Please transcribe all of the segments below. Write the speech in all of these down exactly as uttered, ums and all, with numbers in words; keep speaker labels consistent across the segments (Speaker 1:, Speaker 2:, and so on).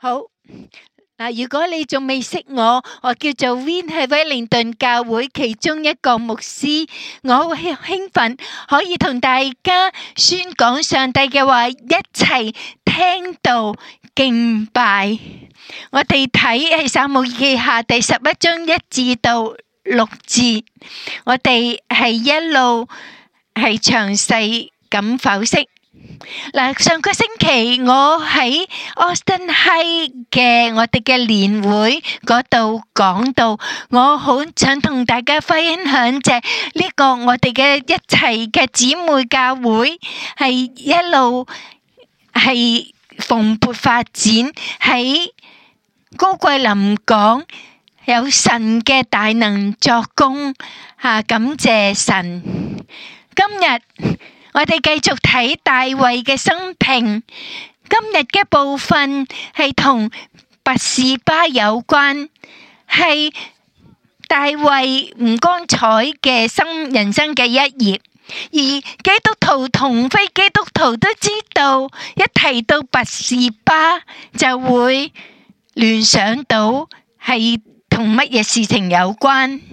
Speaker 1: 好嗱，如果你仲未識我，我叫做 Win，係威靈頓教會其中一個牧師。我好興興奮，可以同大家宣講上帝嘅話，一齊聽道敬拜。我哋睇係撒母耳記下第十一章一至到六節，我哋係一路係詳細咁剖析。嗱，上個星期我喺 Austin High 嘅我哋嘅年會嗰度講到，我好想同大家分享就係呢個我哋嘅一齊嘅姊妹教會係一路係蓬勃發展，喺高桂林港有神嘅大能作工，吓，感謝神。今日我哋繼續睇大衛嘅生平，今日嘅部分係同拔示巴有關，係大衛唔光彩嘅生人生嘅一頁。而基督徒同非基督徒都知道，一提到拔示巴就會聯想到係同乜嘢事情有關。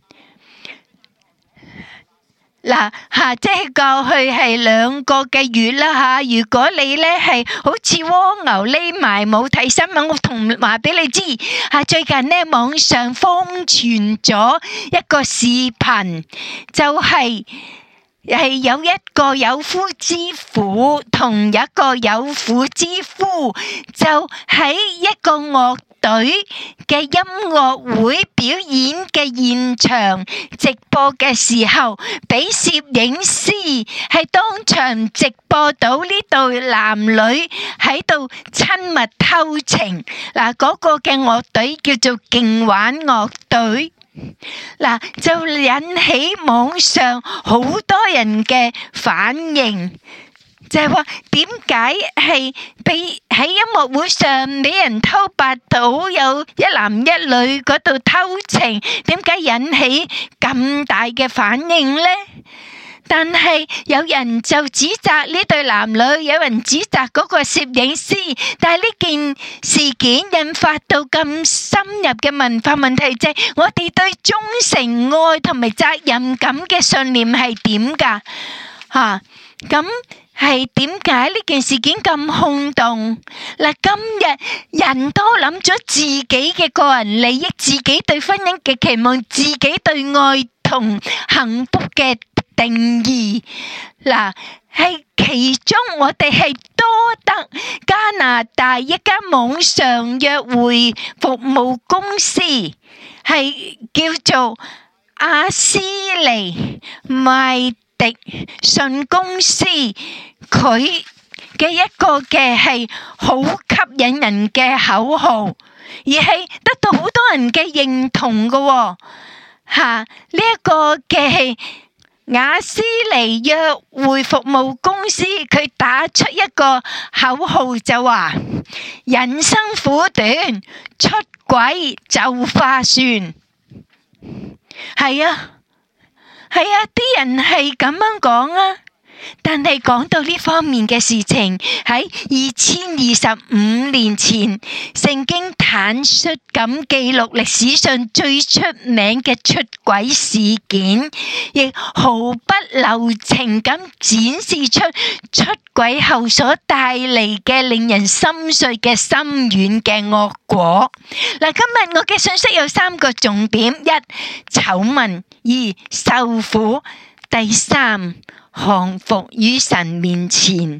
Speaker 1: 嗱吓，即係過去係兩個嘅月啦吓。如果你咧係好似蝸牛匿埋冇睇新聞，我同話俾你知吓。最近咧網上瘋傳咗一個視頻，就係係有一個有夫之婦同一個有婦之夫，就喺一個樂隊嘅音樂會表演嘅現場直播嘅時候，俾攝影師係當場直播到呢對男女喺度親密偷情。嗱，嗰個嘅樂隊叫做勁玩樂隊。嗱，就引起網上好多人嘅反應，就係話點解係俾喺音樂會上俾人偷拍到有一男一女嗰度偷情，點解引起咁大嘅反應呢？但係有人就指責呢對男女，有人指責嗰個攝影師，但係呢件事件引發到咁深入嘅文化問題，即係我哋對忠誠、愛同埋責任感嘅信念係點㗎？吓，咁係點解呢件事件咁轟動？嗱，今日人都諗咗自己嘅個人利益，自己對婚姻嘅期望，自己對愛同幸福嘅定義。嗱，係其中我哋係多得加拿大一間網上約會服務公司，係叫做阿斯尼麥迪遜公司，佢嘅一個嘅係好吸引人嘅口號，而係得到好多人嘅認同嘅喎。吓，呢一個嘅係雅斯尼約會服務公司，佢打出一個口號就話：人生苦短，出軌就划算。係啊，係啊，啲人係咁樣講啊。但係講到呢方面嘅事情，喺二千二十五年前，聖經坦率咁記錄歷史上最出名嘅出軌事件，亦毫不留情咁展示出出軌後所帶嚟嘅令人心碎嘅深遠嘅惡果。嗱，今日我嘅信息有三個重點：一、醜聞；二、受苦；第三，降服於神面前。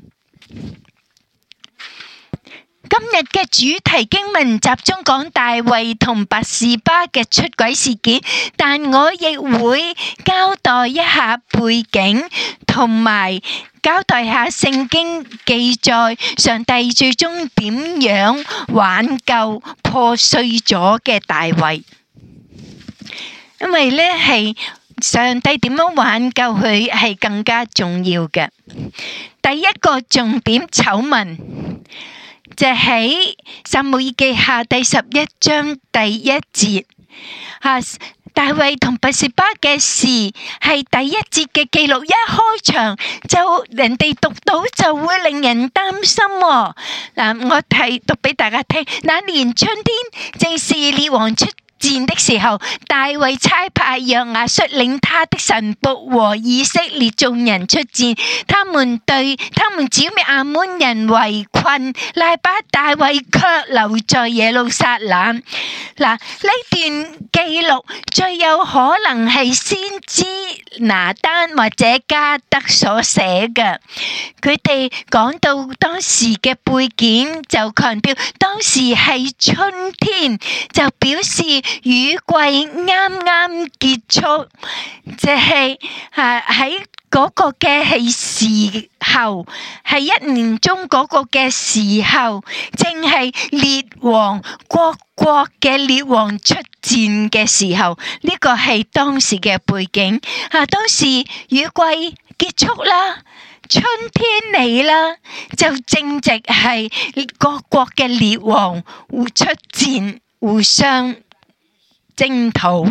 Speaker 1: 今日嘅主題經文集中講大衛同拔示巴嘅出軌事件，但我亦會交代一下背景，同埋交代下聖經記載上帝最終點樣挽救破碎咗嘅大衛。因為呢係上帝點樣挽救佢係更加重要嘅。第一個重點醜聞就喺撒母耳記下第十一章第一節，吓， 大衛同拔示巴嘅事係第一節嘅記錄，一開場就人哋讀到就會令人擔心喎。嗱，我睇讀俾大家聽。那年春天，正是列王出戰的時候，大衛差派約押率領他的臣僕和以色列眾人出戰，他們對他們剿滅亞捫人圍困拉巴，大衛卻留在耶路撒冷。嗱，呢段記錄最有可能係先知拿單或者加德所寫嘅，佢哋講到當時嘅背景，就強調當時係春天，就表示雨季啱啱結束，即係啊喺嗰個嘅係時候，係一年中嗰個嘅時候，正係列王各國嘅列王出戰嘅時候，呢個係當時嘅背景。啊，當時雨季結束啦，春天嚟啦，就正值係各國嘅列王互出戰，互相征討。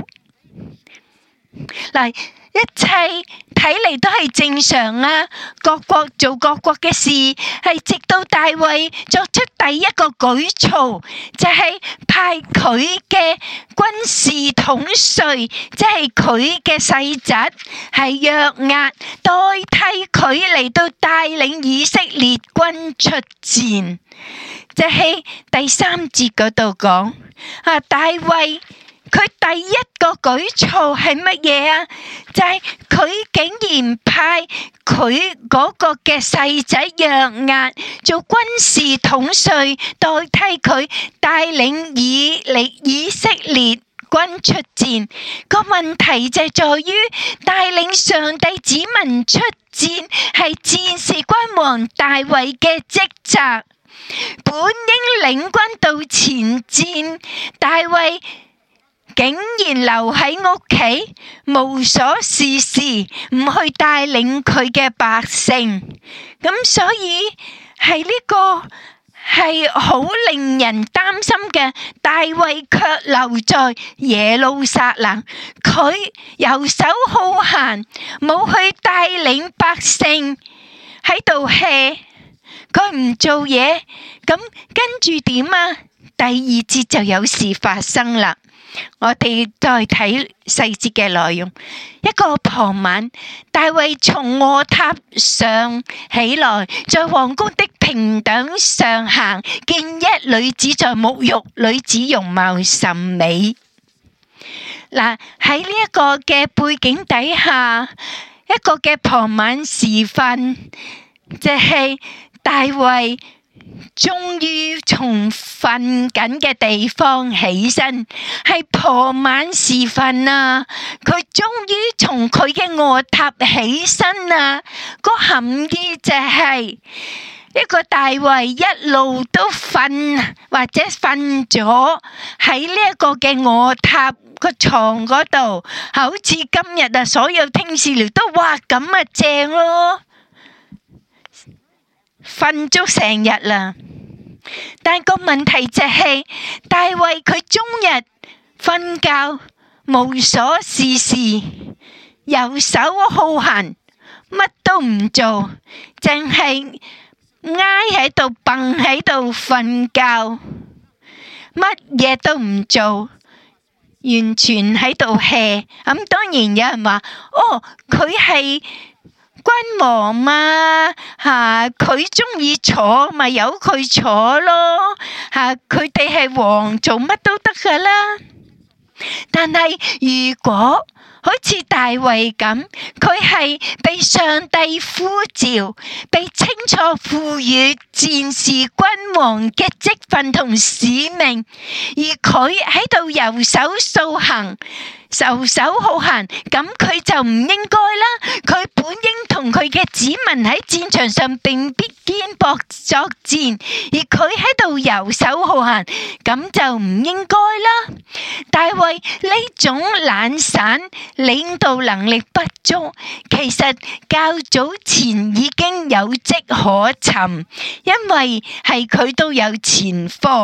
Speaker 1: 嗱，一切睇嚟都係正常啊！各國做各國嘅事，係直到大衛作出第一個舉措，就係派佢嘅軍事統帥，即係佢嘅細侄，係約押代替佢嚟到帶領以色列軍出戰。就係第三節嗰度講啊，大衛佢第一個舉措係乜嘢啊？就係佢竟然派佢嗰個嘅細仔約押做軍事統帥，代替佢帶領以力以色列軍出戰。個問題就係在於帶領上帝子民出戰係戰士君王大衛嘅職責，本應領軍到前戰，大衛竟然留喺屋企，無所事事，唔去帶領佢嘅百姓，咁所以係呢個係好令人擔心嘅。大衛卻留在耶路撒冷，佢游手好閒，冇去帶領百姓喺度 hea， 佢唔做嘢，咁跟住點啊？第二節就有事發生啦。我哋再睇細節嘅內容。一個傍晚，大衛從臥榻上起來，在王宮的平等上行，見一女子在沐浴，女子容貌甚美。嗱，喺呢一個嘅背景底下，一個嘅傍晚時分，就係大衛終於從瞓緊嘅地方起身，係傍晚時分啊！佢終於從佢嘅臥榻起身啊！個含義就係一個大衛一路都瞓或者瞓咗喺呢一個嘅臥榻個床嗰度，好似今日啊，所有聽士療都哇咁啊正咯，瞓足成日啦。但個問題就係大衛佢終日瞓覺，無所事事，游手好閒，乜都唔做，淨係挨喺度蹦喺度瞓覺，乜嘢都唔做，完全喺度 hea。咁當然有人話，哦，佢係君王嘛，吓佢中意坐咪由佢坐咯，吓佢哋係王做乜都得噶啦。但係如果好似大衛咁，佢係被上帝呼召，被清楚賦予戰士君王嘅職分同使命，而佢喺度游手掃閒，游手好閒，咁佢就唔應該啦。佢本應同佢嘅子民喺戰場上並必肩膊作戰，而佢喺度游手好閒，咁就唔應該啦。大衛呢種懶散、領導能力不足，其實較早前已經有跡可尋，因為係佢都有前科。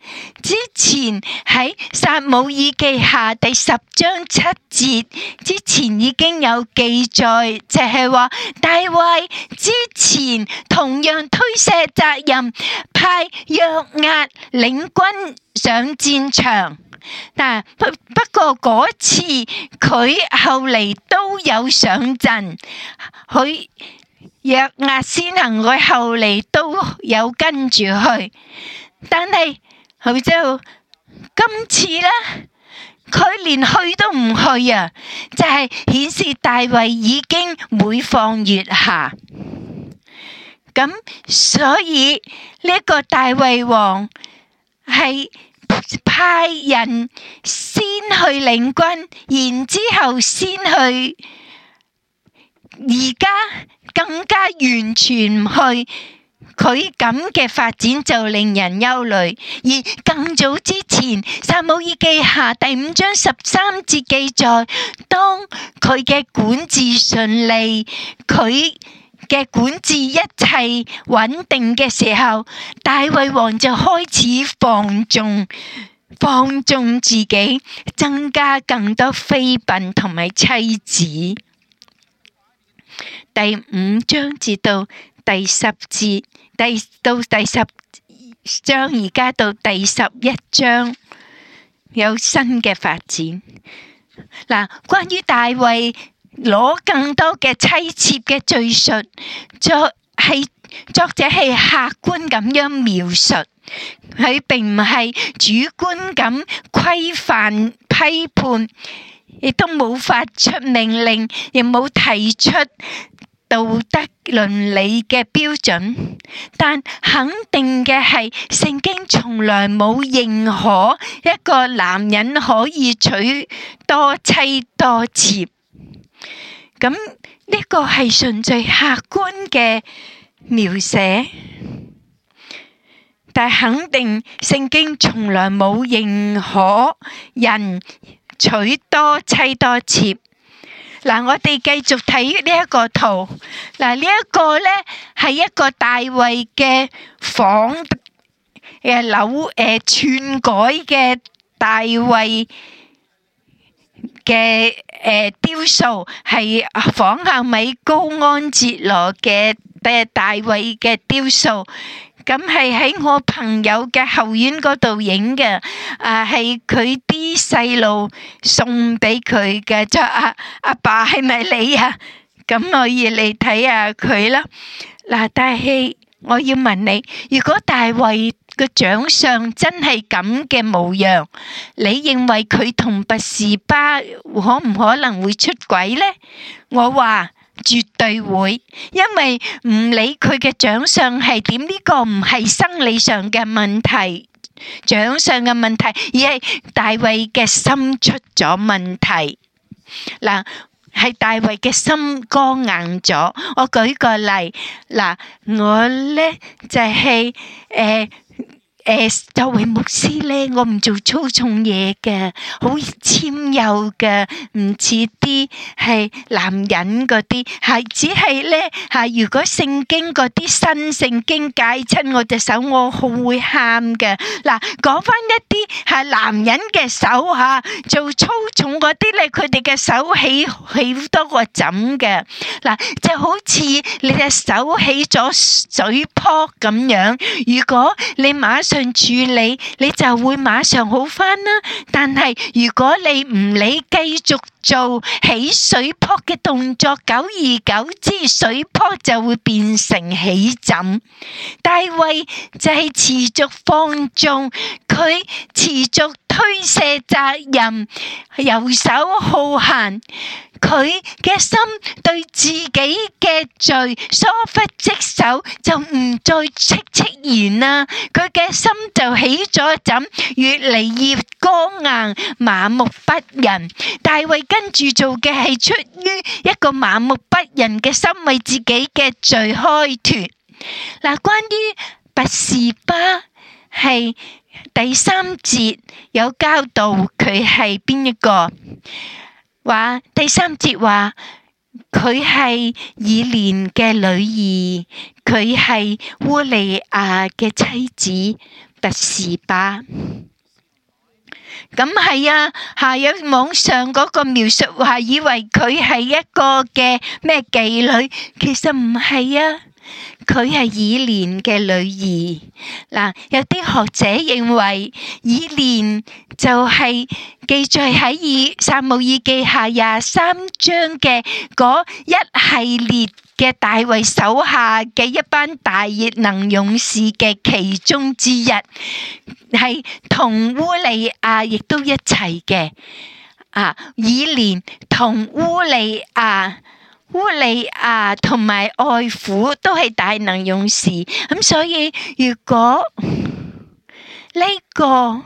Speaker 1: 之前喺撒母耳記下第十章七節之前已經有記載，就係話大衛之前同樣推卸責任，派約押領軍上戰場。但不不過嗰次佢後嚟都有上陣，佢約押先行，佢後嚟都有跟住去。但係佢就今次咧，佢連去都唔去啊！就係顯示大衛已經每況愈下。咁所以呢個大衛王係派人先去領軍，然之後先去，而家更加完全唔去。佢咁嘅發展就令人憂慮，而更早之前撒母耳記下第五章十三節記載，當佢嘅管治順利，佢嘅管治一切穩定嘅時候，大衛王就開始放縱放縱自己，增加更多妃嬪同埋妻子。第五章至到第十節，第到第十章，而家到第十一章有新嘅發展。嗱，關於大衛攞更多嘅妻妾嘅敘述，作係作者係客觀咁樣描述，佢並唔係主觀咁規範批判，亦都冇發出命令，亦冇提出道德倫理嘅標準，但肯定嘅係聖經從來冇認可一個男人可以娶多妻多妾。咁呢個係純粹客觀嘅描寫，但肯定聖經從來冇認可人娶多妻多妾。嗱，我哋繼續睇呢一個圖。嗱，呢一個咧係一個大衛嘅仿誒扭誒篡改嘅大衛嘅誒雕塑，係仿效米高安哲羅嘅誒大衛嘅雕塑。咁係喺我朋友嘅後院嗰度影嘅，啊係佢啲細路送俾佢嘅，就阿阿爸係咪你啊？咁我要嚟睇下佢啦。嗱，但係我要問你，如果大衛個長相真係咁嘅模樣，你認為佢同拔示巴可唔可能會出軌呢？我話絕對會，因為唔理佢嘅長相係點，呢個唔係生理上嘅問題，長相嘅問題，而係大衛嘅心出咗問題。嗱，係大衛嘅心剛硬咗。我舉個例，嗱，我咧就係誒。誒，作為牧師咧，我唔做粗重嘢嘅，好謙柔嘅，唔似啲係男人嗰啲，係只係咧吓。如果聖經嗰啲新聖經戒親我隻手，我好會喊嘅。嗱，講翻一啲係男人嘅手吓，做粗重嗰啲咧，佢哋嘅手起起多個枕嘅。嗱，就好似你隻手起咗水泡咁樣，如果你馬上處理，你就會馬上好返啦。但係如果你唔理，繼續做起水泡嘅動作，久而久之，水泡就會變成起枕。大衛就係持續放縱，佢持續推卸責任，游手好閒。佢嘅心對自己嘅罪疏忽職守，就唔再戚戚然啦。佢嘅心就起咗枕，越嚟越剛硬，麻木不仁。大衛跟住做嘅係出於一個麻木不仁嘅心，為自己嘅罪開脫。嗱，關於拔示巴係第三節有交代，佢係邊一個？話第三節話佢係以連嘅女兒，佢係烏利亞嘅妻子， 拔示巴。咁係啊，下有網上嗰個描述話，以為佢係一個嘅咩妓女，其實唔係啊，佢係以連嘅女兒。嗱，有啲學者認為以連就係記載喺以撒母耳記下廿三章嘅嗰一系列嘅大衛手下嘅一班大熱能勇士嘅其中之一，係同烏利亞亦都一齊嘅。啊，以連同烏利亞、烏利亞同埋愛父都係大能勇士，咁所以如果呢個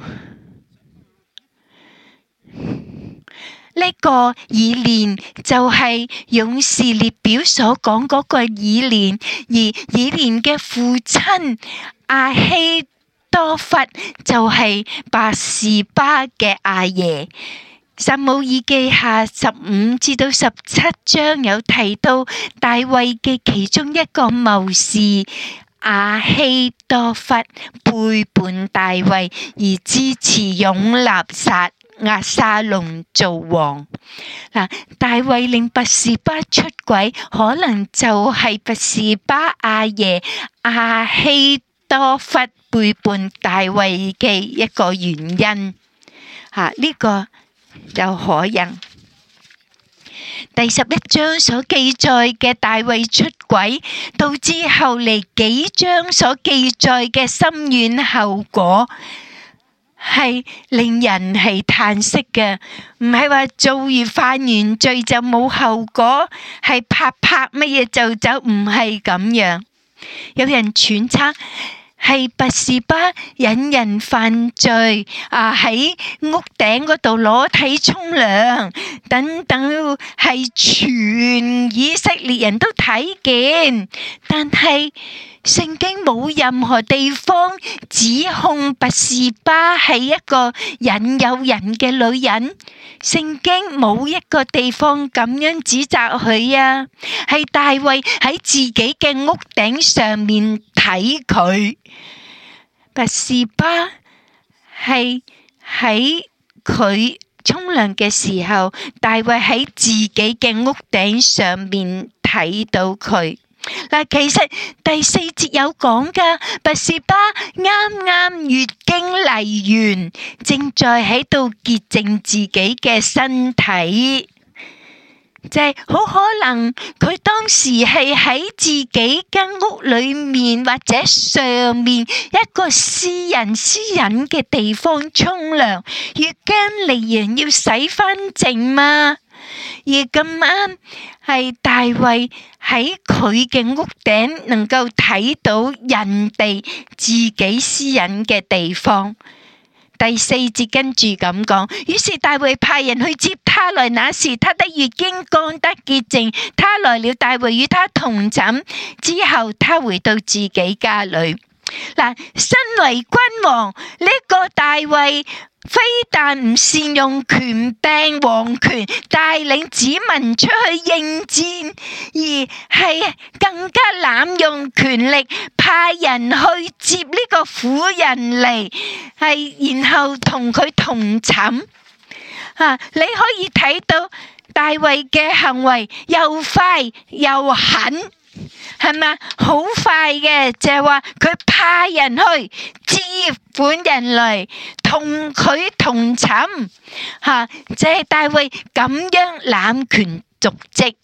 Speaker 1: 呢個以連就係勇士列表所講嗰個以連，而以連嘅父親亞希多弗就係拔示巴嘅阿爺。撒母耳記下十五至到十七章有提到大衛嘅其中一個謀士亞希多弗背叛大衛，而支持擁立殺押沙龍做王。嗱，大衛令拔示巴出軌，可能就係拔示巴阿爺亞希多弗背叛大衛嘅一個原因。吓，呢個有可能。第十一章所記載嘅大衛出軌，導致後嚟幾章所記載嘅深遠後果，係令人係嘆息嘅。唔係話做完犯完罪就冇後果，係拍拍乜嘢就走，唔係咁樣。有人揣測係拔示巴引人犯罪啊，喺屋頂嗰度裸體沖涼等等，係全以色列人都睇見，但係聖經冇任何地方指控拔示巴係一個引誘人嘅女人，聖經冇一個地方咁樣指責佢啊，係大衛喺自己嘅屋頂上面睇佢。拔示巴係喺佢沖涼嘅時候，大衛喺自己嘅屋頂上面睇到佢。嗱，其實第四節有講噶，拔示巴啱啱月經嚟完，正在喺度潔淨自己嘅身體。就係好可能佢當時係喺自己間屋裏面或者上面一個私人私隱嘅地方沖涼，月經嚟人要洗翻淨嘛，而咁啱係大衛喺佢嘅屋頂能夠睇到人哋自己私隱嘅地方。第四節跟住咁講，於是大衛派人去接他來，那時他的月經降得潔淨。他來了，大衛與他同枕，之後他回到自己家裏。嗱，身為君王呢個大衛，非但唔善用權柄王權帶領子民出去應戰，而係更加濫用權力，派人去接呢個婦人嚟，係然後同佢同寢。啊，你可以睇到大衛嘅行為又快又狠。係咪好快嘅？就係話佢派人去接本人嚟同佢同寢，吓，就係大衛咁樣濫權瀆職。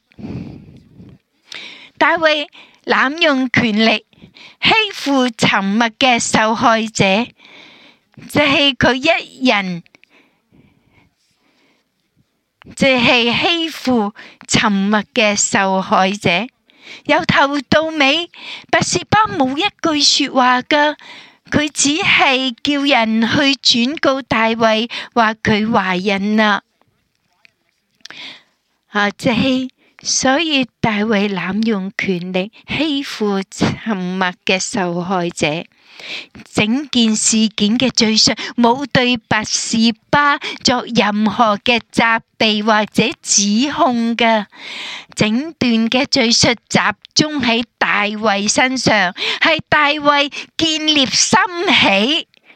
Speaker 1: 大衛濫用權力欺負沉默嘅受害者，就係佢一人，就係欺負沉默嘅受害者。由頭到尾，拔示巴冇一句說話噶，佢只係叫人去轉告大衛，話佢懷孕啦。啊，即係所以大衛濫用權力欺負沉默嘅受害者。整件事件嘅敘述冇對拔示巴作任何嘅責備或者指控嘅，整段嘅敘述集中喺大衛身上，係大衛見獵心喜，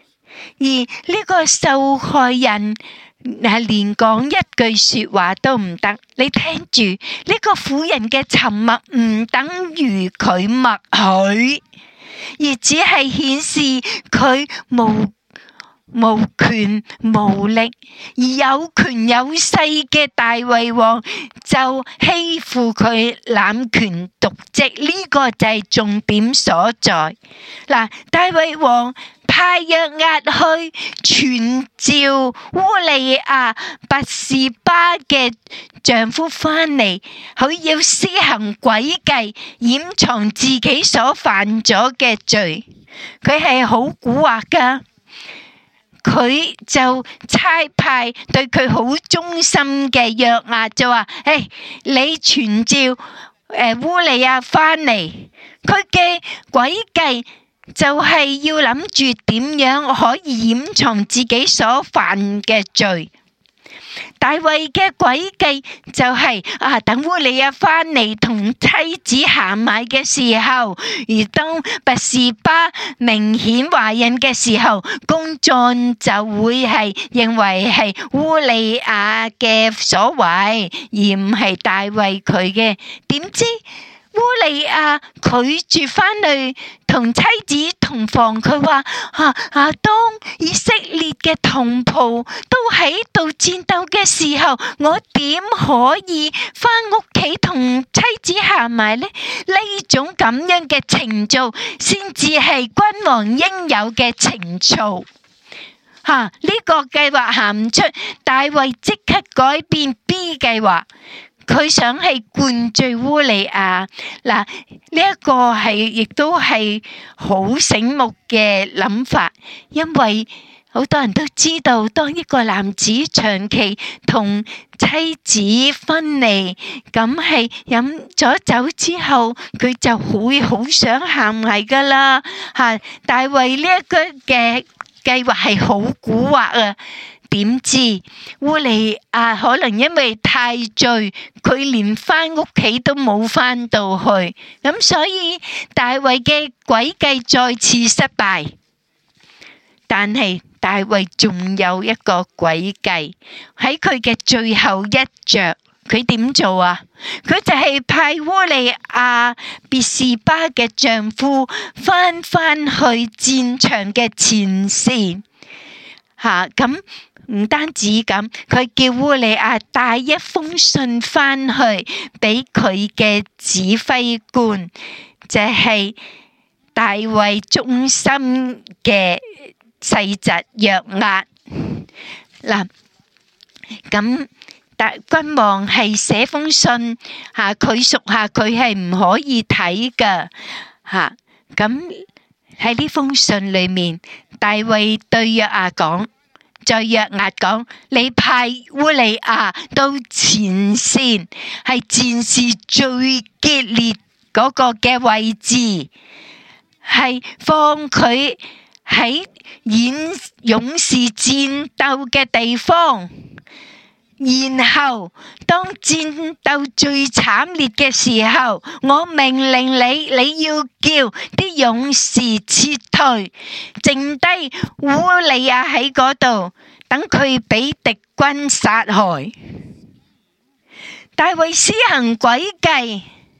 Speaker 1: 而呢個受害人係連講一句說話都唔得。你聽住，呢個婦人嘅沉默唔等於佢默許，而只係顯示佢無無權無力，而有權有勢嘅大衛王就欺負佢，濫權瀆職，呢個就係重點所在。嗱，大衛王派約押去傳召烏利亞拔示巴嘅丈夫翻嚟，佢要施行詭計，掩藏自己所犯咗嘅罪。佢係好蠱惑噶。佢就差派對佢好忠心嘅約押就話：誒，你傳召誒烏利亞翻嚟，佢嘅詭計就係要諗住點樣可以掩藏自己所犯嘅罪。大衛嘅詭計就係、是、啊，等烏利亞翻嚟同妻子行埋嘅時候，而當拔示巴明顯懷孕嘅時候，公眾就會係認為係烏利亞嘅所為，而唔係大衛佢嘅。點知烏利亞拒絕翻去同妻子同房，佢話啊啊，當以色列嘅同袍都喺度戰鬥嘅時候，我點可以翻屋企同妻子行埋呢？呢種咁樣嘅情操，先至係君王應有嘅情操。吓、啊，呢、這個計劃行唔出，大衛即刻改變 B 計劃。佢想係灌醉烏利亞，嗱，呢一個係亦都係好醒目嘅諗法，因為好多人都知道，當一個男子長期同妻子分離，咁係飲咗酒之後，佢就會好想行埋噶啦吓。大衛呢一個嘅計劃係好蠱惑啊！點知烏利亞可能因為太醉，佢連翻屋企都冇翻到去，咁所以大衛嘅詭計再次失敗。但係大衛仲有一個詭計，喺佢嘅最後一着，佢點做啊？佢就係派烏利亞別是巴嘅丈夫翻翻去戰場嘅前線，吓咁。唔單止咁，佢叫烏利亞帶一封信翻去俾佢嘅指揮官，就係、是、大衛忠心嘅細侄約押。嗱，咁大君王係寫封信吓，佢屬下佢係唔可以睇噶吓。咁喺呢封信裏面，大衛對約押講。再約押講，你派烏利亞到前線，係戰事最激烈嗰個嘅位置，係放佢喺演勇士戰鬥嘅地方。然後當戰鬥最慘烈嘅時候，我命令你，你要叫啲勇士撤退，剩低烏利亞喺嗰度，等佢俾敵軍殺害。大衛施行詭計，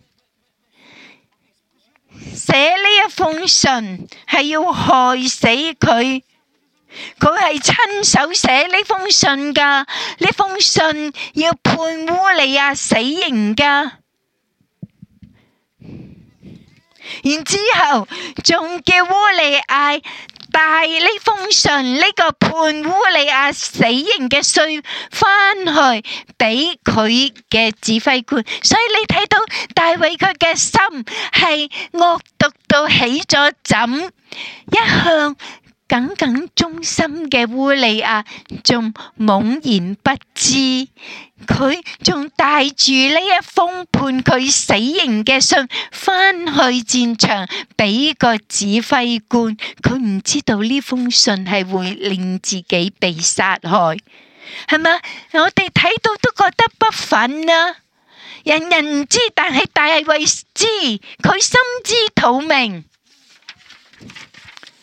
Speaker 1: 寫呢一封信係要害死佢。佢係親手寫呢封信噶，呢封信要判烏利亞死刑噶，然之後仲叫烏利亞帶呢封信，呢個判烏利亞死刑嘅信翻去俾佢嘅指揮官。所以你睇到大衛佢嘅心係惡毒到起咗枕，一向耿耿忠心嘅烏利亞仲懵然不知，佢仲帶住呢一封判佢死刑嘅信翻去戰場俾個指揮官，佢唔知道呢封信係會令自己被殺害，係咪？我哋睇到都覺得不忿啊！人人唔知，但係大衛知，佢心知肚明。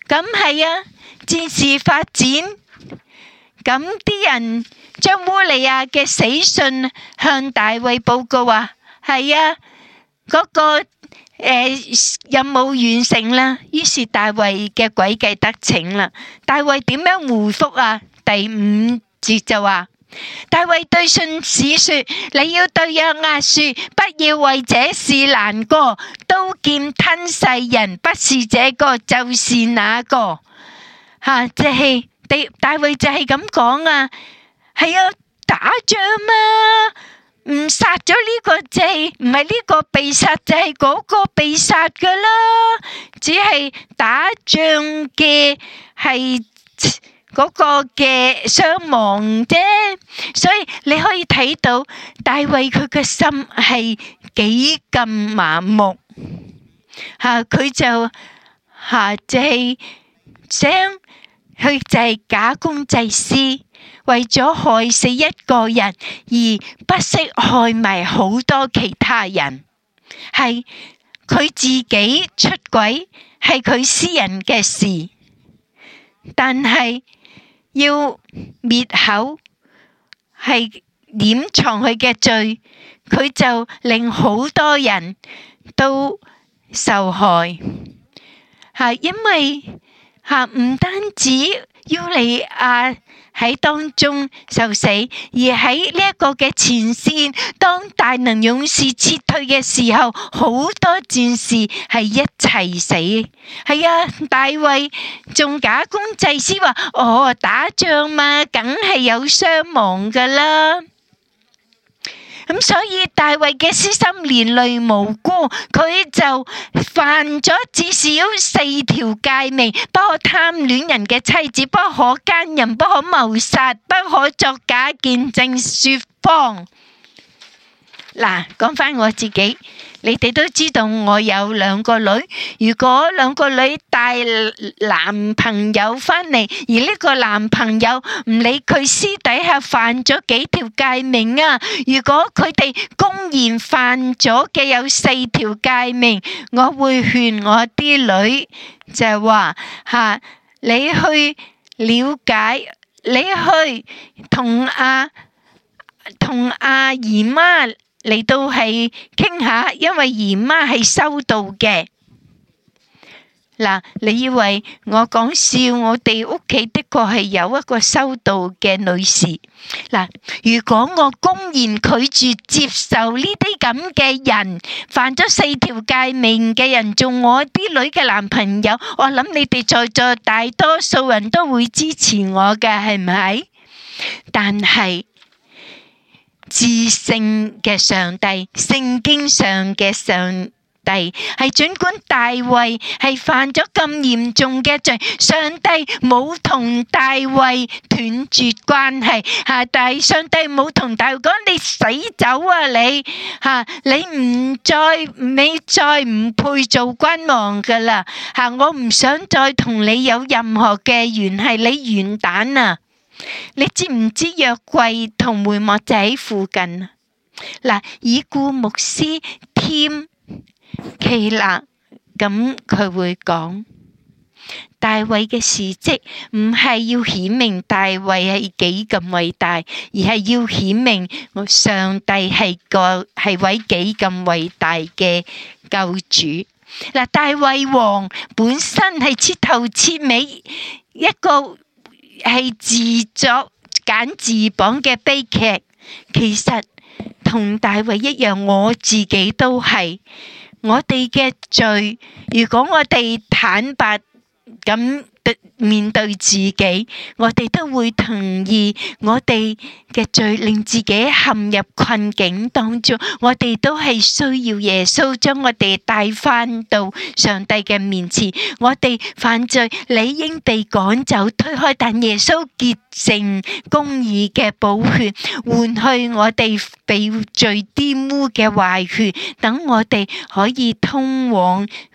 Speaker 1: 咁係啊，戰事發展，咁啲人將烏利亞嘅死訊向大衛報告話，係啊，嗰個誒任務完成啦。於是大衛嘅詭計得逞啦。大衛點樣回復啊？第五節就話，大衛對信使說：你要對約押說，不要為這事難過，刀劍吞噬人，不是這個就是那個。吓，即係大大衛就係咁講啊，係啊，打仗嘛，唔殺咗呢個就係唔係呢個被殺就係嗰個被殺噶啦，只係打仗嘅係嗰個嘅傷亡啫，所以你可以睇到大衛佢嘅心係幾咁麻木，吓佢就吓即係想佢就係假公濟私，為咗害死一個人而不惜害埋好多其他人，係佢自己出軌，係佢私人嘅事，但係要滅口，係掩藏佢嘅罪，佢就令好多人都受害。吓，因為吓唔單止烏利亞喺當中受死，而喺呢一個嘅前線，當大能勇士撤退嘅時候，好多戰士係一齊死。係啊，大衛仲假公濟私話，哦，打仗嘛，梗係有傷亡噶啦。咁所以大衛嘅私心連累無辜，佢就犯咗至少四條誡命：不可貪戀人嘅妻子，不可奸淫，不可謀殺，不可作假見證說謊。嗱，講翻我自己，你哋都知道我有兩個女。如果兩個女帶男朋友翻嚟，而呢個男朋友唔理佢私底下犯咗幾條誡命啊，如果佢哋公然犯咗嘅有四條誡命，我會勸我啲女就係話吓，你去了解，你去同阿同阿姨媽嚟到係傾下，因為姨媽係修道嘅。嗱，你以為我講笑？我哋屋企的確係有一個修道嘅女士。嗱，如果我公然拒絕接受呢啲咁嘅人，犯咗四條誡命嘅人做我啲女嘅男朋友，我諗你哋在座大多數人都會支持我嘅，係唔係？但係至聖嘅上帝，聖經上嘅上帝係盡管大衛係犯咗咁嚴重嘅罪，上帝冇同大衛斷絕關係吓，但係上帝冇同大衛講你死走啊你吓，你唔再你再唔配做君王噶啦吓，我唔想再同你有任何嘅聯繫，你完蛋啊！你知唔知約櫃同會幕就喺附近啊？嗱，已故牧師添其納咁佢會講，大衛嘅事蹟唔係要顯明大衛係幾咁偉大，而係要顯明我上帝係個係位幾咁偉大嘅救主。嗱，大衛王本身係徹頭徹尾一個係自作繭自綁嘅悲劇，其實同大衛一樣，我自己都係。我哋嘅罪，如果我哋坦白咁面對自己，我哋都會同意我哋嘅罪令自己陷入困境當中，我哋都係需要耶穌將我哋帶翻到上帝嘅面前。我哋犯罪理應被趕走推開，但耶穌潔淨公義嘅寶血換去我哋被罪玷污嘅壞血，等我哋可以通往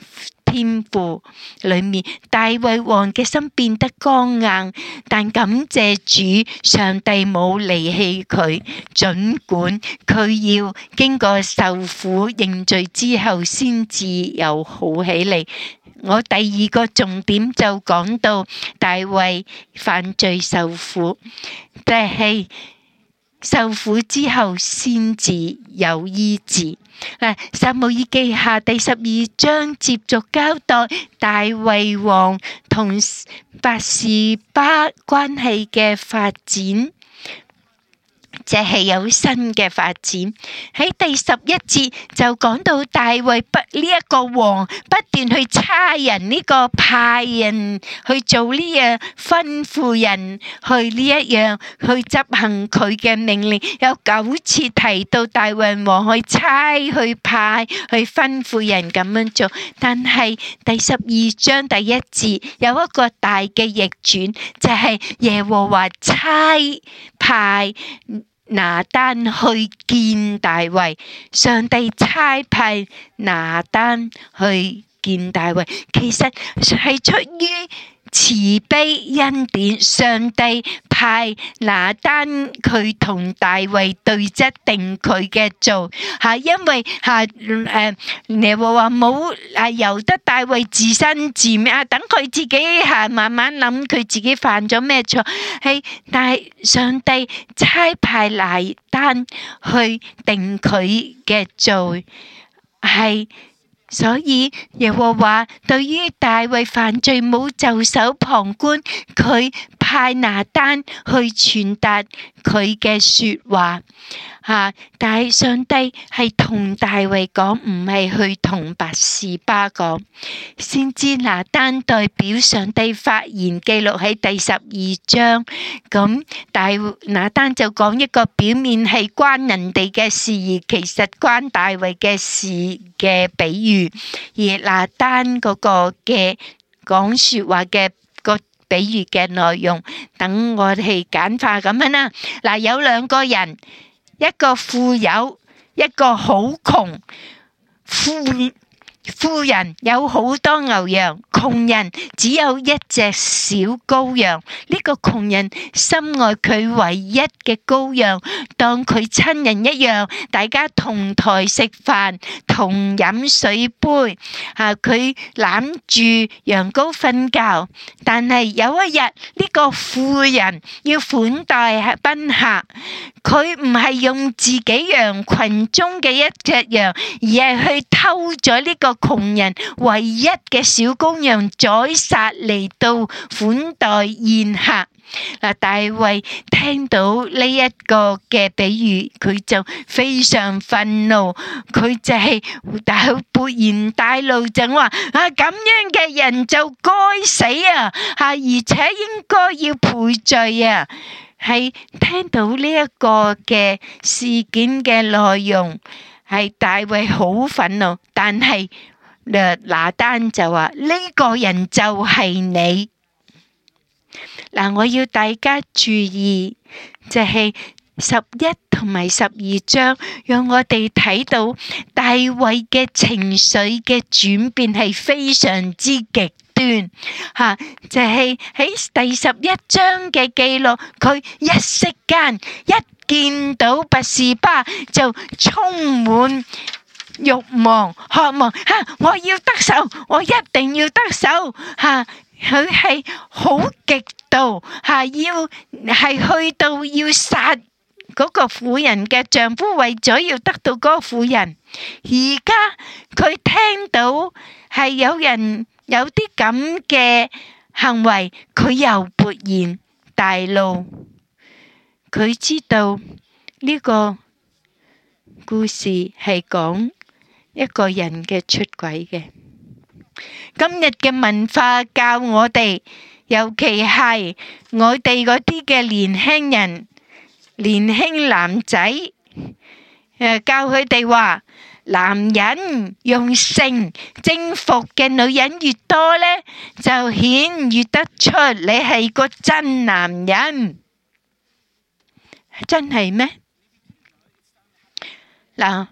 Speaker 1: 天父裏面，大衛王嘅心變得剛硬，但感謝主，上帝冇離棄佢，儘管佢要經過受苦認罪之後，先至又好起嚟。我第二個重點就講到大衛犯罪受苦，但係受苦之後先至有醫治。嗱，撒母耳記下第十二章接續交代大衛王同拔示巴關係嘅發展，即係有新嘅發展。喺第十一節就講到大衛不呢一個王不斷去差人呢個派人去做呢樣，吩咐人去呢一樣去執行佢嘅命令，有九次提到大衛王去差去派去吩咐人咁樣做。但係第十二章第一節有一個大嘅逆轉，就係耶和華差派拿單去見大衛，上帝差派拿單去見大衛，其實係出於慈悲恩典，上帝派拿單佢同大衛對質定佢嘅做吓，因為吓誒耶和華冇啊由得大衛自生自滅啊，等佢自己吓慢慢諗佢自己犯咗咩錯，係但係上帝差派拿單去定佢嘅罪係。所以耶和華對於大衛犯罪冇袖手旁觀，佢派拿單去傳達佢嘅說話吓，但係上帝係同大衛講，唔係去同拔示巴講。先知拿單代表上帝發言，記錄喺第十二章。咁大拿單就講一個表面係關人哋嘅事，而其實關大衛嘅事嘅比喻。而拿單嗰個嘅講說話嘅個比喻嘅內容，等我哋簡化咁樣啦。嗱，有兩個人，一個富有，一個好窮。富富人有好多牛羊，窮人只有一隻小羔羊。呢個窮人深愛佢唯一嘅羔羊，當佢親人一樣，大家同台食飯，同飲水杯。啊，佢攬住羊羔瞓覺。但係有一日，呢個富人要款待賓客，佢唔係用自己羊群中嘅一隻羊，而係去偷咗呢個窮人唯一嘅小羔羊宰殺嚟到款待宴客。嗱，大衛聽到呢一個嘅比喻，佢就非常憤怒，佢就係大勃然大怒，就話啊，咁樣嘅人就該死啊，吓，而且應該要賠罪啊。係聽到呢一個嘅事件嘅內容，係大衛好憤怒，但係拿單就話呢個人就係你。嗱，我要大家注意，就係十一同埋十二章，讓我哋睇到大衛嘅情緒嘅轉變係非常之極端吓，就係喺第十一章嘅記錄，佢一息間一見到拔示巴就充滿欲望、渴望吓，我要得手，我一定要得手吓。佢係好極度吓，要係去到要殺嗰個婦人嘅丈夫，為咗要得到嗰個婦人。而家佢聽到係有人有啲咁嘅行為，佢又勃然大怒。佢知道呢個故事係講一個人嘅出軌嘅。今日嘅文化教我哋，尤其係我哋嗰啲嘅年輕人、年輕男仔，誒，教佢哋話，男人用性征服嘅女人越多呢，就顯越得出你係個真男人。真係咩？嗱，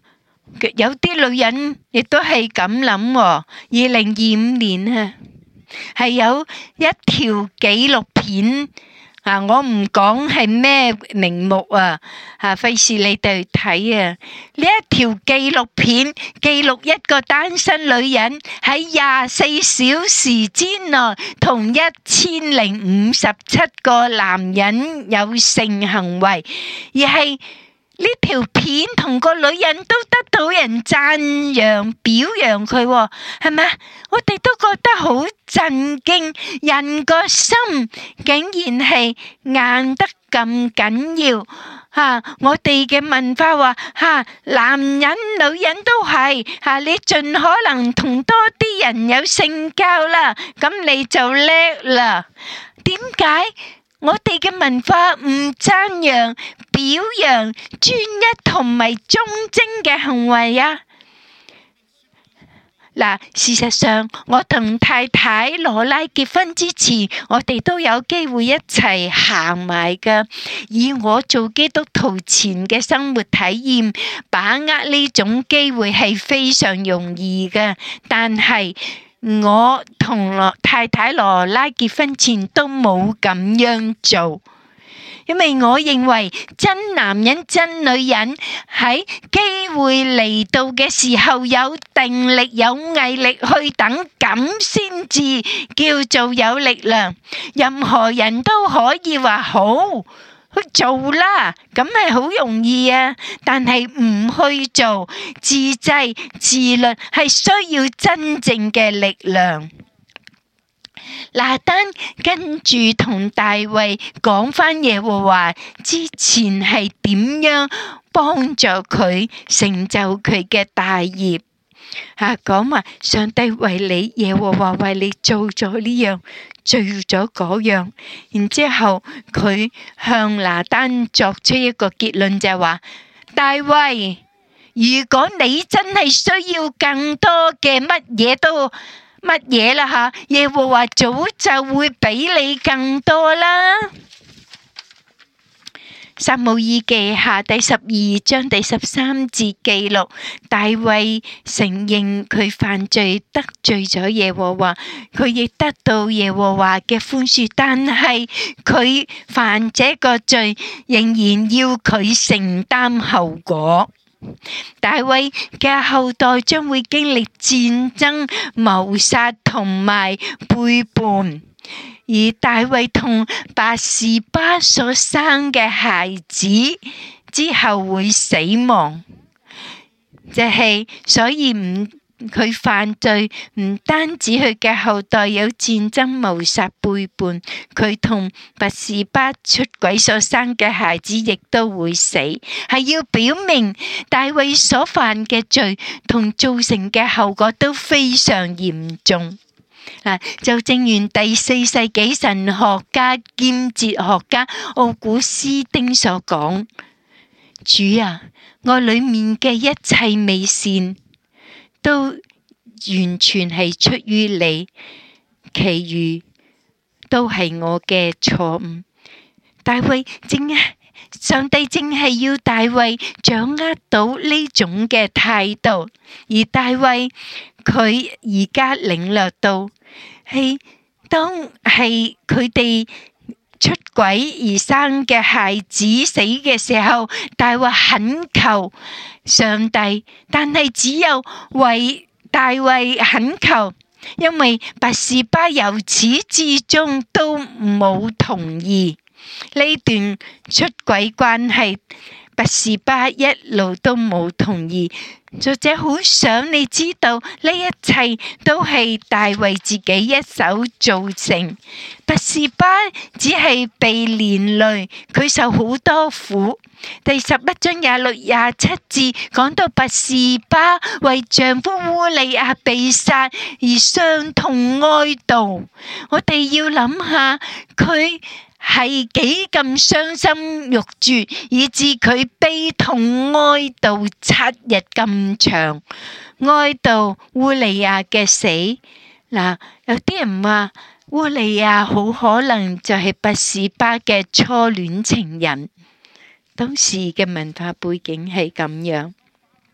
Speaker 1: 有啲女人亦都係咁諗喎。二零二五年啊，係有一條紀錄片啊，我唔講係咩名目啊，啊費事你哋睇啊。呢一條紀錄片記錄一個單身女人喺廿四小時之內同一千零五十七個男人有性行為，而係呢條片同個女人都得到人讚揚表揚佢，係咪？我哋都覺得好震驚，人個心竟然係硬得咁緊要吓！我哋嘅文化話吓，男人女人都係吓，你盡可能同多啲人有性交啦，咁你就叻啦。點解我哋嘅文化唔讚揚表揚專一同埋忠貞嘅行為啊？嗱，事實上我同太太羅拉結婚之前，我哋都有機會一齊行埋噶。以我做基督徒前嘅生活體驗，把握呢種機會係非常容易嘅。但係我同羅太太羅拉結婚前都冇咁樣做。因為我認為真男人真女人喺機會嚟到嘅時候有定力有毅力去等，咁先至叫做有力量。任何人都可以話好去做啦，咁係好容易啊。但係唔去做，自制自律係需要真正嘅力量。拿單跟住同大衛講返耶和華之前係點樣幫助佢成就佢嘅大業，吓講話上帝為你，耶和華為你做咗呢樣，做咗嗰樣，然之後佢向拿單作出一個結論，就係話大衛，如果你真係需要更多嘅乜嘢都乜嘢啦吓，耶和華早就會俾你更多啦。撒母耳記下第十二章第十三節記錄，大衛承認佢犯罪得罪咗耶和華，佢亦得到耶和華嘅寬恕，但係佢犯這個罪，仍然要佢承擔後果。大衛嘅後代將會經歷戰爭、謀殺同埋背叛，而大衛同拔示巴所生嘅孩子之後會死亡，就係所以唔佢犯罪唔單止佢嘅後代有戰爭、謀殺、背叛，佢同拔示巴出軌所生嘅孩子亦都會死，係要表明大衛所犯嘅罪同造成嘅後果都非常嚴重。嗱，就正如第四世紀神學家兼哲學家奧古斯丁所講，主啊，我裏面嘅一切美善都完全係出於你，其餘都係我嘅錯誤。大衛正係上帝正係要大衛掌握到呢種嘅態度，而大衛佢而家領略到係當係佢哋出軌而生嘅孩子死嘅時候，大衛懇求上帝，但係只有為大衛懇求，因為拔示巴由始至終都冇同意呢段出軌關係，拔示巴一路都冇同意。作者好想你知道，呢一切都係大衛自己一手造成。拔示巴只係被連累，佢受好多苦。第十一章廿六廿七節講到拔示巴為丈夫烏利亞被殺而傷痛哀悼，我哋要諗下佢係幾咁傷心欲絕，以致佢悲痛哀悼七日咁長，哀悼烏利亞嘅死。嗱，有啲人話烏利亞好可能就係拔示巴嘅初戀情人，當時嘅文化背景係咁樣。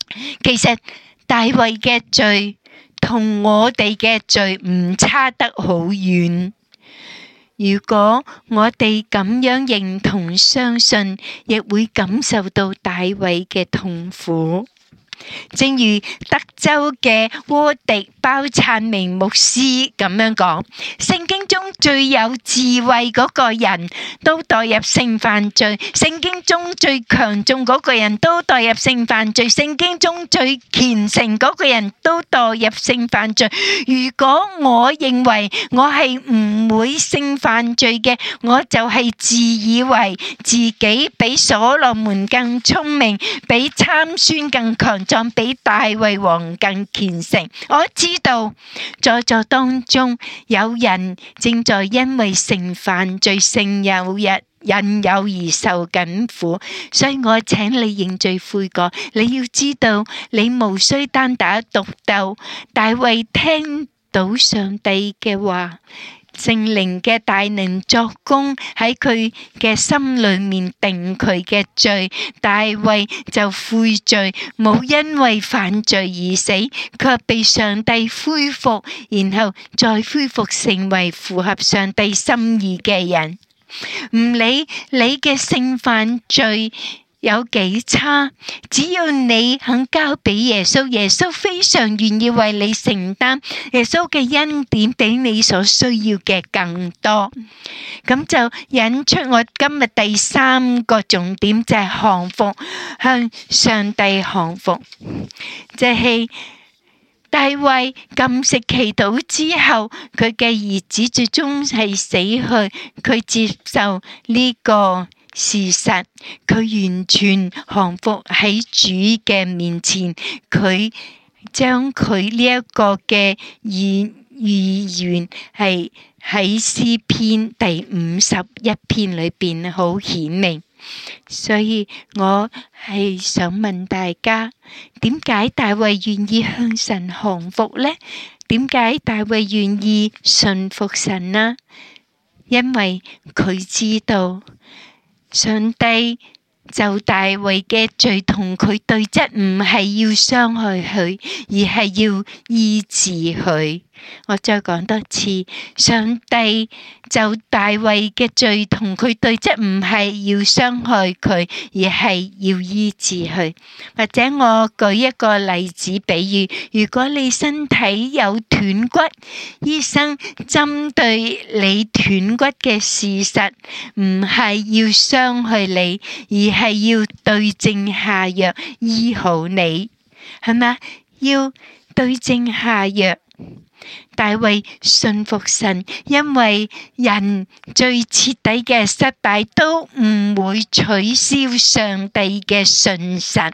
Speaker 1: 其實大衛嘅罪同我哋嘅罪唔差得好遠。如果我哋咁樣認同相信，亦會感受到大衛嘅痛苦。正如德州嘅沃迪包燦明牧師咁樣講，聖經中最有智慧嗰個人都墮入性犯罪，聖經中最強壯嗰個人都墮入性犯罪，聖經中最虔誠嗰個人都墮入性犯罪。如果我認為我係唔會性犯罪嘅，我就係自以為自己比所羅門更聰明，比參孫更強壯，比大衛王更虔誠。我知道在座當中有人正在因為性犯罪、性誘引引誘而受緊苦，所以我請你認罪悔改。你要知道，你無需單打獨鬥。大衛聽到上帝嘅話，聖靈嘅大能作工喺佢嘅心裏面定佢嘅罪，大衛就悔罪，冇因為犯罪而死，卻被上帝恢復，然後再恢復成為符合上帝心意嘅人。唔理你嘅性犯罪有幾差，只要你肯交俾耶穌，耶穌非常願意為你承擔，耶穌嘅恩典比你所需要嘅更多。咁就引出我今日第三個重點，就係降服，向上帝降服。即係大衛禁食祈禱之後，佢嘅兒子最終係死去，佢接受呢個事實，佢完全降服喺主嘅面前，佢將佢呢一個嘅意意願係喺詩篇第五十一篇裏邊好顯明。所以我係想問大家，點解大衛願意向神降服呢？點解大衛願意順服神呢？因為佢知道上帝就大衛嘅罪同佢對質，唔係要傷害佢，而係要醫治佢。我再講多次，上帝就大衛嘅罪同佢對質，唔係要傷害佢，而係要醫治佢。或者我舉一個例子比喻，如果你身體有斷骨，醫生針對你斷骨嘅事實，唔係要傷害你，而係要對症下藥醫好你，係咪？要對症下藥。大衛信服神，因為人最徹底嘅失敗都唔會取消上帝嘅信實，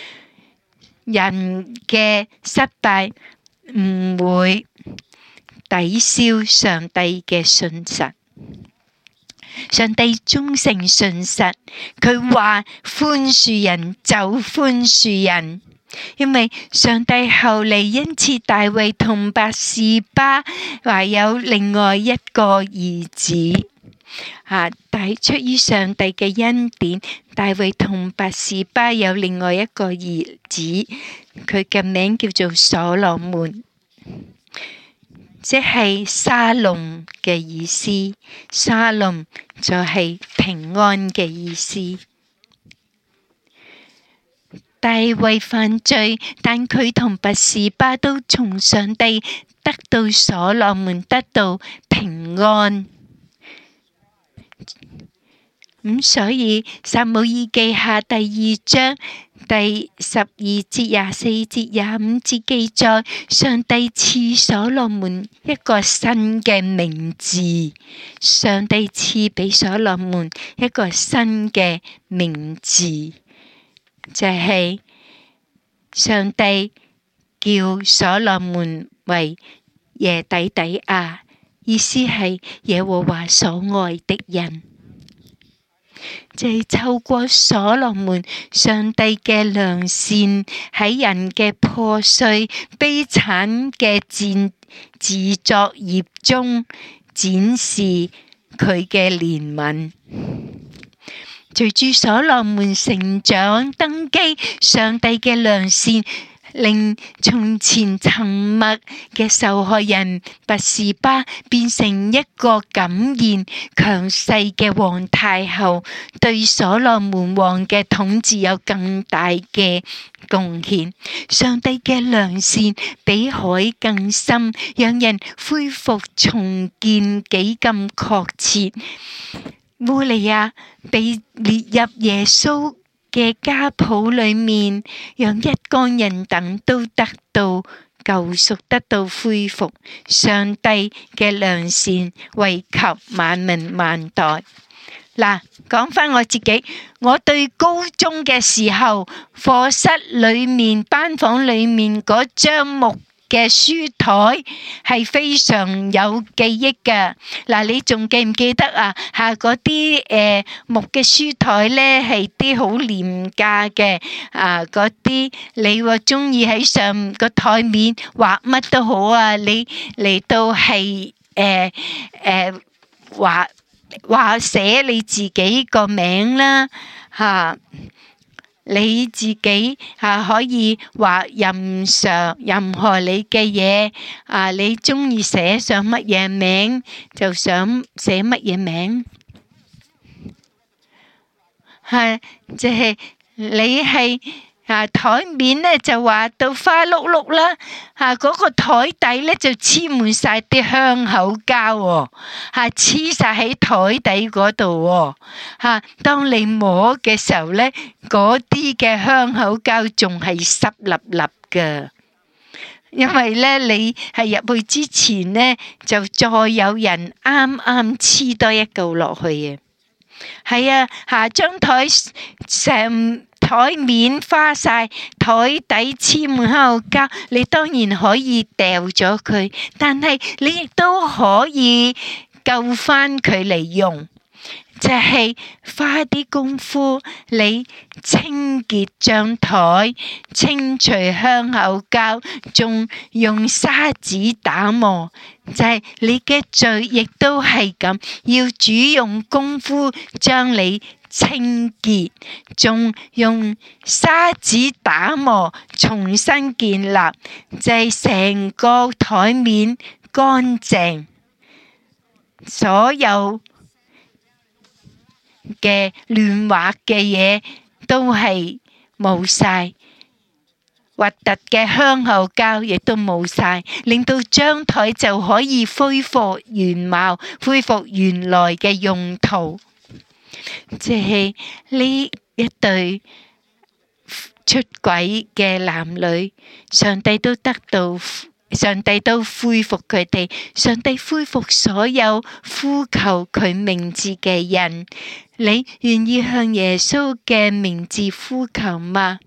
Speaker 1: 人嘅失敗唔會抵消上帝嘅信實。上帝忠誠信實，佢話寬恕人就寬恕人。因為上帝後嚟恩賜大衛同拔示巴懷有另外一個兒子，啊，但出於上帝嘅恩典，大衛同拔示巴有另外一個兒子，佢嘅名叫做所羅門，即係沙龍嘅意思。沙龍就係平安嘅意思。大衛犯罪，但佢同拔示巴都從上帝得到所羅門得到平安。咁所以撒母耳記下第二章第十二節、廿四節、廿五節記載，上帝賜所羅門一個新嘅名字。上帝賜俾所羅門一個新嘅名字。就係上帝叫所羅門為耶底底亞，意思係耶和華所愛的人。就係透過所羅門，上帝嘅良善喺人嘅破碎悲慘嘅自自作孽中展示佢嘅憐憫。 隨住所羅門成長登基，上帝嘅良善令從前沉默嘅受害人拔示巴變成一個敢言強勢嘅皇太后，對所羅門王嘅統治有更大嘅貢獻。上帝嘅良善比海更深，讓人恢復重建幾咁確切。烏利亞被列入耶穌嘅家譜裏面，讓一干人等都得到救贖，得到恢復。上帝嘅良善惠及萬民萬代。嗱，講返我自己，我對高中嘅時候課室裏面、班房裏面嗰張木嘅書台係非常有記憶嘅。嗱，你仲記唔記得啊？吓，嗰啲誒木嘅書台咧係啲好廉價嘅啊，嗰啲你話中意喺上個台面畫乜都好啊，你嚟到係誒誒畫畫寫你自己個名啦，吓。你自己啊可以畫任上任何你嘅嘢啊，你中意寫上乜嘢名就想寫乜嘢名，係即係你係啊台面咧就畫到花碌碌啦，吓嗰個台底咧就黐滿晒啲香口膠，吓黐晒喺台底嗰度，吓當你摸嘅時候咧，嗰啲嘅香口膠仲係濕立立噶，因為咧你係入去之前咧就再有人啱啱黐多一嚿落去啊，係啊，吓張台成台面花晒，台底黐滿香口膠，你當然可以掉咗佢，但係你亦都可以救翻佢嚟用，就係花啲功夫，你清潔張台，清除香口膠，仲用砂紙打磨，就係你嘅罪亦都係咁，要主用功夫將你清潔，仲用砂紙打磨，重新建立，就係成個台面乾淨，所有嘅亂畫嘅嘢都係冇晒，核突嘅香口膠亦都冇晒，令到張台就可以恢復原貌，恢復原來嘅用途。即係呢一對出軌嘅男女，上帝都得到，上帝都恢復佢哋，上帝恢復所有呼求佢名字嘅人。你願意向耶穌嘅名字呼求嗎？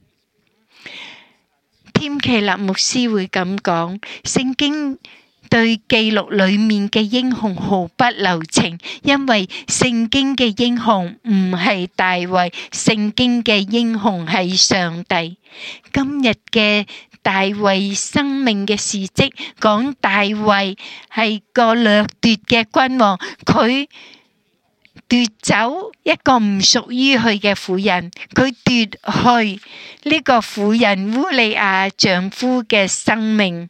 Speaker 1: 添其勒牧師會咁講，聖經對記錄裏面嘅英雄毫不留情，因為聖經嘅英雄唔係大衛，聖經嘅英雄係上帝。今日嘅大衛生命嘅事蹟，講大衛係個掠奪嘅君王，佢奪走一個唔屬於佢嘅婦人，佢奪去呢個婦人烏利亞丈夫嘅生命。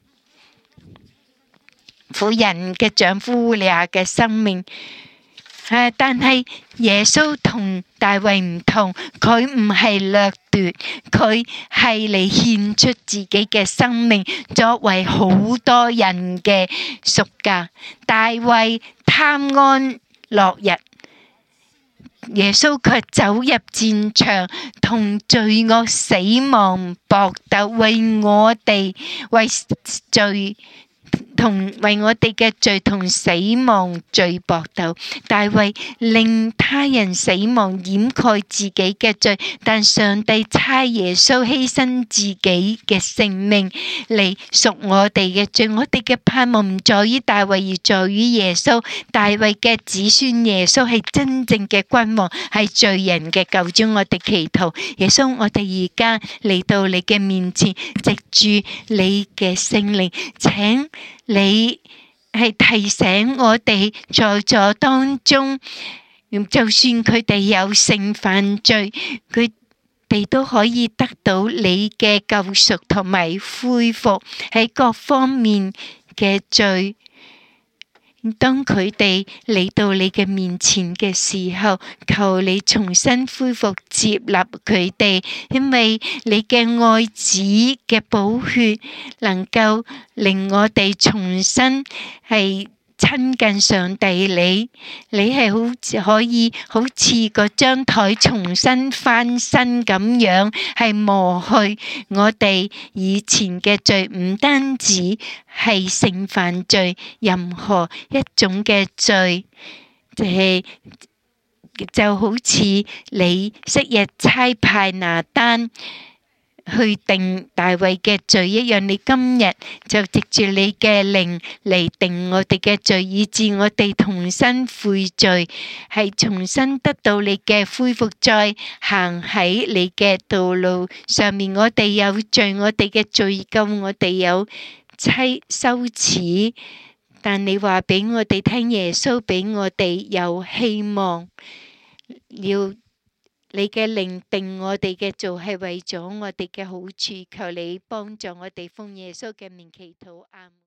Speaker 1: 婦人嘅丈夫烏利亞嘅生命，誒，但係耶穌同大衛唔同，佢唔係掠奪，佢係嚟獻出自己嘅生命，作為好多人嘅贖價。大衛貪安樂日，耶穌卻走入戰場，同罪惡死亡搏鬥，為我哋為罪。同為我哋嘅罪同死亡罪搏鬥，大衛令他人死亡掩蓋自己嘅罪，但上帝差耶穌犧牲自己嘅性命嚟贖我哋嘅罪。我哋嘅盼望唔在於大衛，而在於耶穌。大衛嘅子孫耶穌係真正嘅君王，係罪人嘅救主。我哋祈禱耶穌，我哋而家嚟到你嘅面前，藉住你嘅聖靈，請你係提醒我哋在座當中就算佢哋有性犯罪，佢哋都可以得到你嘅救贖同埋恢復喺各方面嘅罪。當佢哋嚟到你嘅面前嘅時候，求你重新恢復接納佢哋，因為你嘅愛子嘅寶血能夠令我哋重新係親近上帝你，你係好似可以好似嗰張台重新翻身咁樣，係磨去我哋以前嘅罪，唔單止係性犯罪，任何一種嘅罪，就係就好似你昔日差派拿單去定大衛嘅罪一樣，你今日就藉住你嘅靈嚟定我哋嘅罪，以致我哋同心悔罪，係重新得到你嘅恢復，再行喺你嘅道路上面。我哋有罪，我哋嘅罪疚，我哋有妻羞恥，但你話俾我哋聽，耶穌俾我哋有希望，要你嘅靈定我哋嘅做係為咗我哋嘅好處，求你幫助我哋，奉耶穌嘅名祈禱，阿們。